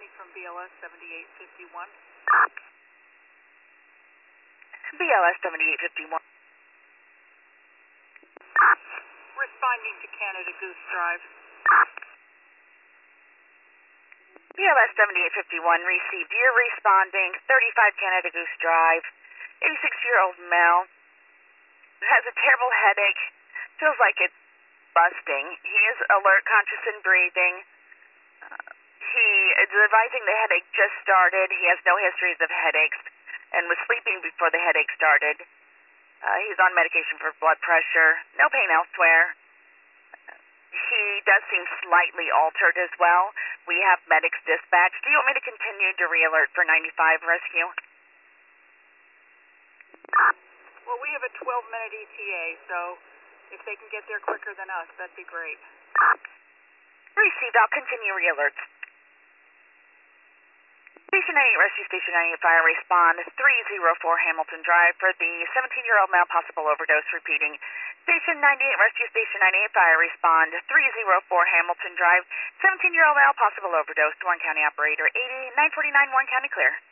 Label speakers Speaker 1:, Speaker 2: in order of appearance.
Speaker 1: County from BLS 7851.
Speaker 2: BLS 7851.
Speaker 1: Responding to Canada Goose Drive.
Speaker 2: BLS 7851 received. You're responding. 35 Canada Goose Drive. 86-year-old male. Has a terrible headache. Feels like it's busting. He is alert, conscious, and breathing. He is advising the headache just started. He has no histories of headaches and was sleeping before the headache started. He's on medication for blood pressure. No pain elsewhere. He does seem slightly altered as well. We have medics dispatched. Do you want me to continue to re-alert for 95 rescue?
Speaker 1: Well, we have a 12-minute ETA, so if they can get there quicker than us, that'd be great.
Speaker 2: Received. I'll continue re-alerts. Station 98 Rescue Station 98 Fire respond 304 Hamilton Drive for the 17-year-old male possible overdose. Repeating. Station 98 Rescue Station 98 Fire respond 304 Hamilton Drive 17-year-old male possible overdose. Warren County operator 80 949 Warren County clear.